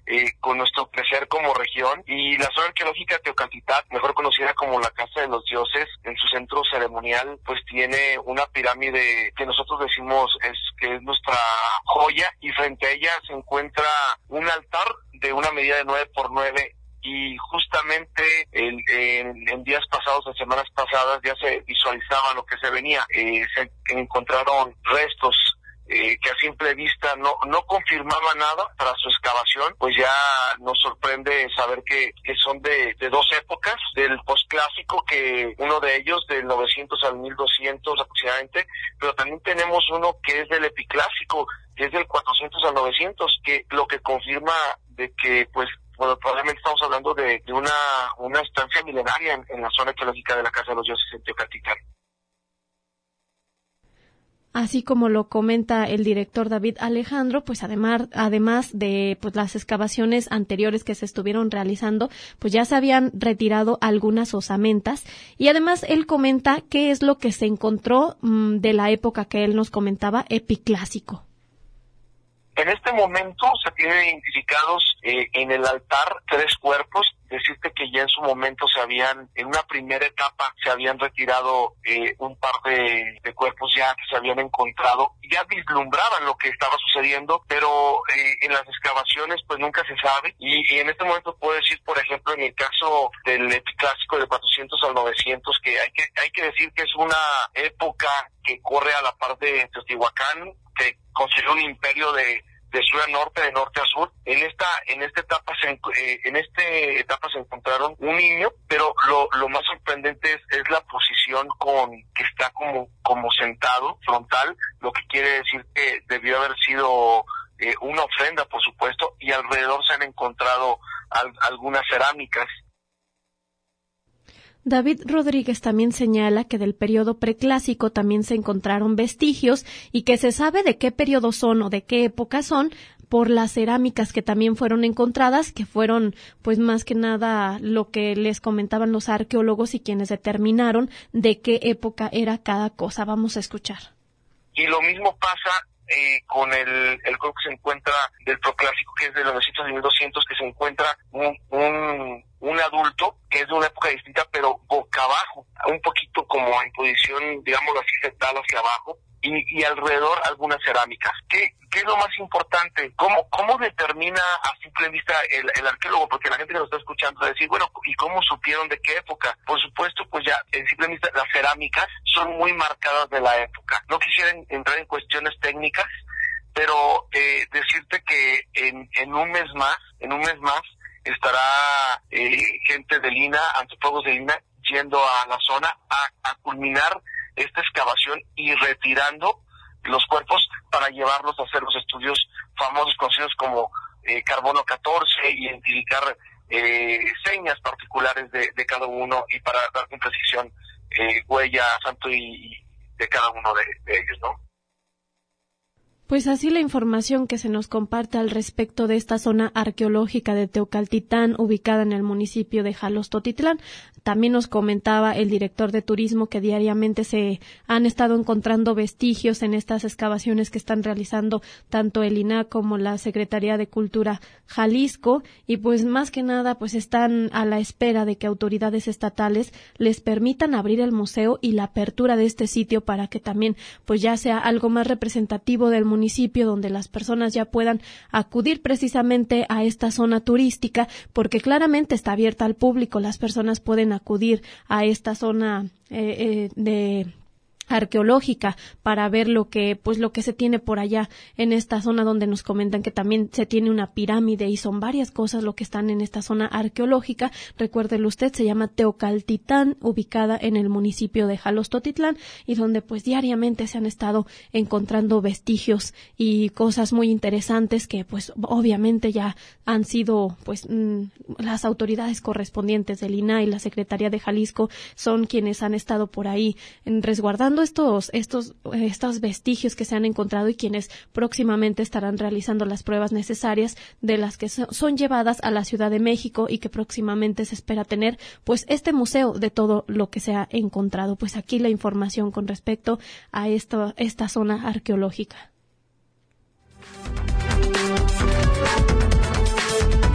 eh, con nuestro crecer como región. Y la zona arqueológica de Teocaltitán, mejor conocida como la Casa de los Dioses, en su centro ceremonial, pues tiene una pirámide que nosotros decimos es que es nuestra joya, y frente a ella se encuentra un altar de una medida de nueve por nueve. Y justamente en, en, en días pasados, en semanas pasadas, ya se visualizaba lo que se venía. Eh, se encontraron restos eh, que a simple vista no no confirmaba nada para su excavación. Pues ya nos sorprende saber que, que son de, de dos épocas, del posclásico, que uno de ellos del novecientos al mil doscientos aproximadamente, pero también tenemos uno que es del epiclásico, que es del cuatrocientos al novecientos, que lo que confirma de que pues bueno, probablemente estamos hablando de, de una una estancia milenaria en, en la zona arqueológica de la Casa de los Dioses en Teocaltitán. Así como lo comenta el director David Alejandro, pues además además de pues las excavaciones anteriores que se estuvieron realizando, pues ya se habían retirado algunas osamentas, y además él comenta qué es lo que se encontró mmm, de la época que él nos comentaba, epiclásico. En este momento se tienen identificados eh, en el altar tres cuerpos. Decirte que ya en su momento se habían, en una primera etapa, se habían retirado eh, un par de, de cuerpos ya que se habían encontrado. Ya vislumbraban lo que estaba sucediendo, pero eh, en las excavaciones pues nunca se sabe. Y, y en este momento puedo decir, por ejemplo, en el caso del epiclásico de cuatrocientos al novecientos, que hay que hay que decir que es una época que corre a la par de Teotihuacán, que construyó un imperio de de sur a norte, de norte a sur. En esta en esta etapa se eh, en este etapa se encontraron un niño, pero lo lo más sorprendente es, es la posición con que está como como sentado frontal, lo que quiere decir que debió haber sido eh, una ofrenda, por supuesto, y alrededor se han encontrado al, algunas cerámicas. David Rodríguez también señala que del periodo preclásico también se encontraron vestigios, y que se sabe de qué periodo son o de qué época son por las cerámicas que también fueron encontradas, que fueron pues más que nada lo que les comentaban los arqueólogos y quienes determinaron de qué época era cada cosa. Vamos a escuchar. Y lo mismo pasa Eh, con el, el cuerpo que se encuentra del proclásico, que es de los novecientos y mil doscientos, que se encuentra un, un, un adulto que es de una época distinta, pero boca abajo, un poquito como en posición, digámoslo así, fetal hacia abajo, y, y alrededor algunas cerámicas. ¿Qué, qué es lo más importante? ¿Cómo, cómo determina a simple vista el, el arqueólogo? Porque la gente que nos está escuchando va a decir, bueno, ¿y cómo supieron de qué época? Por supuesto, pues ya, en simple vista, las cerámicas son muy marcadas de la época. No quisiera entrar en cuestiones técnicas, pero eh, decirte que en, en un mes más, en un mes más, estará eh, gente del I N A, antropólogos del I N A, yendo a la zona a, a culminar esta excavación y retirando los cuerpos para llevarlos a hacer los estudios famosos conocidos como eh, carbono catorce, identificar eh, señas particulares de, de cada uno, y para dar con precisión eh, huella, santo y, y de cada uno de, de ellos, ¿no? Pues así la información que se nos comparte al respecto de esta zona arqueológica de Teocaltitán, ubicada en el municipio de Jalostotitlán. También nos comentaba el director de turismo que diariamente se han estado encontrando vestigios en estas excavaciones que están realizando tanto el I N A como la Secretaría de Cultura Jalisco, y pues más que nada pues están a la espera de que autoridades estatales les permitan abrir el museo y la apertura de este sitio para que también pues ya sea algo más representativo del municipio municipio, donde las personas ya puedan acudir precisamente a esta zona turística, porque claramente está abierta al público. Las personas pueden acudir a esta zona eh, eh, de arqueológica para ver lo que pues lo que se tiene por allá en esta zona, donde nos comentan que también se tiene una pirámide, y son varias cosas lo que están en esta zona arqueológica. Recuérdelo usted, se llama Teocaltitán, ubicada en el municipio de Jalostotitlán, y donde pues diariamente se han estado encontrando vestigios y cosas muy interesantes que pues obviamente ya han sido pues mmm, las autoridades correspondientes del I N A y la Secretaría de Jalisco son quienes han estado por ahí resguardando estos estos estos vestigios que se han encontrado, y quienes próximamente estarán realizando las pruebas necesarias, de las que so, son llevadas a la Ciudad de México, y que próximamente se espera tener pues este museo de todo lo que se ha encontrado. Pues aquí la información con respecto a esto, esta zona arqueológica.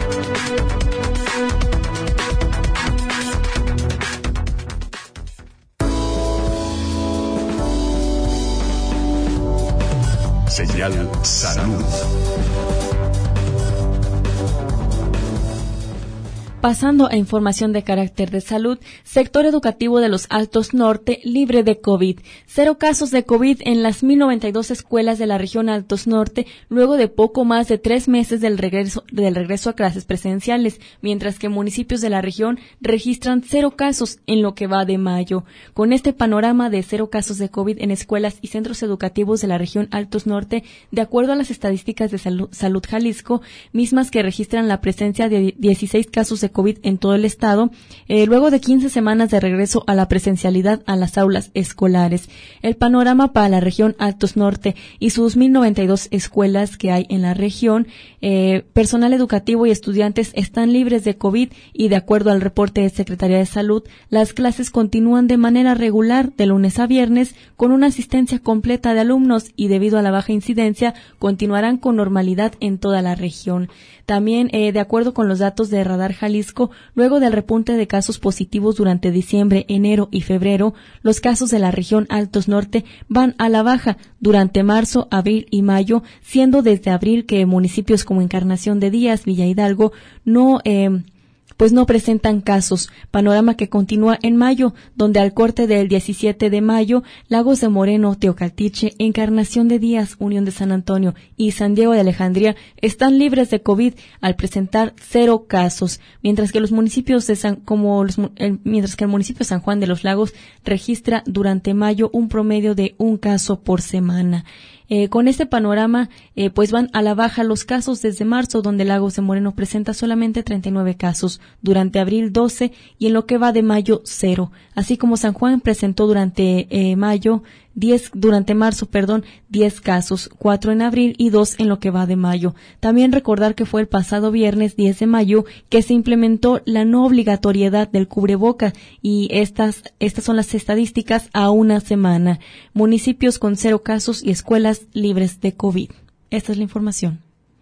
pasando a información de carácter de salud, sector educativo de los Altos Norte libre de COVID. Cero casos de COVID en las mil noventa y dos escuelas de la región Altos Norte, luego de poco más de tres meses del regreso, del regreso a clases presenciales, mientras que municipios de la región registran cero casos en lo que va de mayo. Con este panorama de cero casos de COVID en escuelas y centros educativos de la región Altos Norte, de acuerdo a las estadísticas de Salud, Salud Jalisco, mismas que registran la presencia de dieciséis casos de COVID en todo el estado, eh, luego de quince semanas de regreso a la presencialidad a las aulas escolares. El panorama para la región Altos Norte y sus mil noventa y dos escuelas que hay en la región, eh, personal educativo y estudiantes están libres de COVID y de acuerdo al reporte de Secretaría de Salud, las clases continúan de manera regular de lunes a viernes con una asistencia completa de alumnos y debido a la baja incidencia continuarán con normalidad en toda la región. También, eh, de acuerdo con los datos de Radar Jalisco, luego del repunte de casos positivos durante diciembre, enero y febrero, los casos de la región Altos Norte van a la baja durante marzo, abril y mayo, siendo desde abril que municipios como Encarnación de Díaz, Villa Hidalgo, no eh, pues no presentan casos, panorama que continúa en mayo, donde al corte del diecisiete de mayo, Lagos de Moreno, Teocaltiche, Encarnación de Díaz, Unión de San Antonio y San Diego de Alejandría están libres de COVID al presentar cero casos, mientras que los municipios de San, como los, el, mientras que el municipio de San Juan de los Lagos registra durante mayo un promedio de un caso por semana. Eh, con este panorama, eh, pues van a la baja los casos desde marzo, donde Lagos de Moreno presenta solamente treinta y nueve casos, durante abril doce y en lo que va de mayo cero, así como San Juan presentó durante eh, mayo diez, durante marzo, perdón, diez casos, cuatro en abril y dos en lo que va de mayo. También recordar que fue el pasado viernes diez de mayo que se implementó la no obligatoriedad del cubreboca y estas, estas son las estadísticas a una semana. Municipios con cero casos y escuelas libres de COVID. Esta es la información.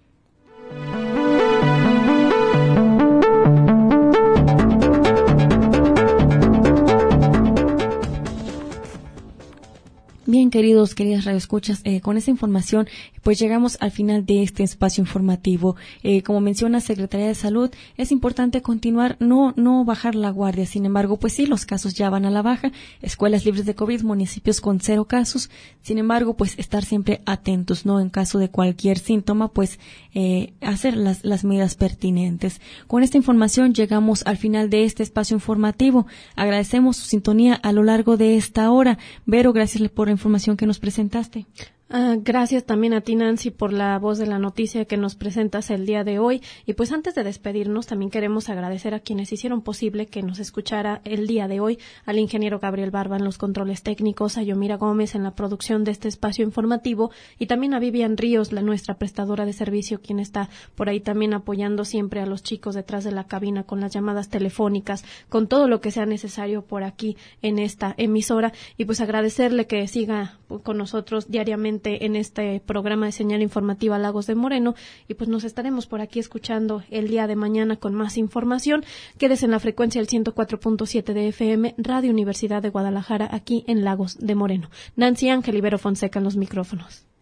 Bien, queridos, queridas radioescuchas, eh, con esta información pues llegamos al final de este espacio informativo. Eh, como menciona Secretaría de Salud, es importante continuar, no no bajar la guardia. Sin embargo, pues sí, los casos ya van a la baja. Escuelas libres de COVID, municipios con cero casos. Sin embargo, pues estar siempre atentos, ¿no? En caso de cualquier síntoma, pues eh, hacer las, las medidas pertinentes. Con esta información llegamos al final de este espacio informativo. Agradecemos su sintonía a lo largo de esta hora. Vero, gracias por la información que nos presentaste. Uh, gracias también a ti, Nancy, por la voz de la noticia que nos presentas el día de hoy. Y pues antes de despedirnos, también queremos agradecer a quienes hicieron posible que nos escuchara el día de hoy, al ingeniero Gabriel Barba en los controles técnicos, a Yomira Gómez en la producción de este espacio informativo y también a Vivian Ríos, la nuestra prestadora de servicio, quien está por ahí también apoyando siempre a los chicos detrás de la cabina con las llamadas telefónicas, con todo lo que sea necesario por aquí en esta emisora. Y pues agradecerle que siga con nosotros diariamente en este programa de señal informativa Lagos de Moreno y pues nos estaremos por aquí escuchando el día de mañana con más información. Quédese en la frecuencia del ciento cuatro punto siete de F M, Radio Universidad de Guadalajara, aquí en Lagos de Moreno. Nancy Ángel Ibero Fonseca en los micrófonos.